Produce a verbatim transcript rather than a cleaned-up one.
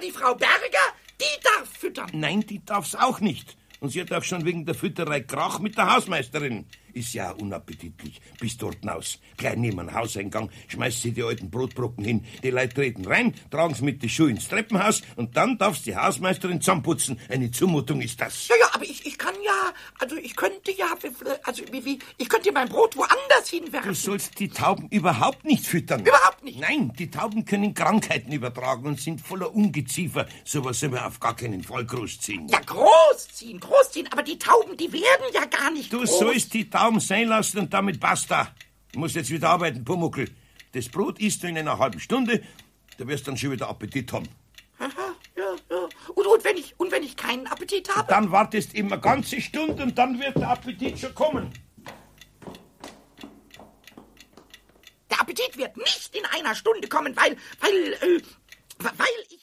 die Frau Berger, die darf füttern. Nein, die darf's auch nicht. Und sie hat auch schon wegen der Fütterei Krach mit der Hausmeisterin. Ist ja auch unappetitlich. Bis dort hinaus. Gleich neben den Hauseingang schmeißt sie die alten Brotbrocken hin. Die Leute treten rein, tragen sie mit den Schuhen ins Treppenhaus und dann darf's die Hausmeisterin zusammenputzen. Eine Zumutung ist das. Ja, ja, aber ich, ich kann ja, also ich könnte ja, also wie, wie, ich könnte mein Brot woanders hinwerfen. Du sollst die Tauben überhaupt nicht füttern. Überhaupt nicht? Nein, die Tauben können Krankheiten übertragen und sind voller Ungeziefer. Sowas soll man auf gar keinen Fall großziehen. Ja, großziehen, großziehen, aber die Tauben, die werden ja gar nicht Du groß. sollst die Tauben sein lassen und damit basta. Du musst jetzt wieder arbeiten, Pumuckl. Das Brot isst du in einer halben Stunde, da wirst du dann schon wieder Appetit haben. Aha, ja, ja. Und, und, wenn ich, und wenn ich keinen Appetit habe? Dann wartest immer ganze Stunde und dann wird der Appetit schon kommen. Der Appetit wird nicht in einer Stunde kommen, weil, weil, äh, weil ich...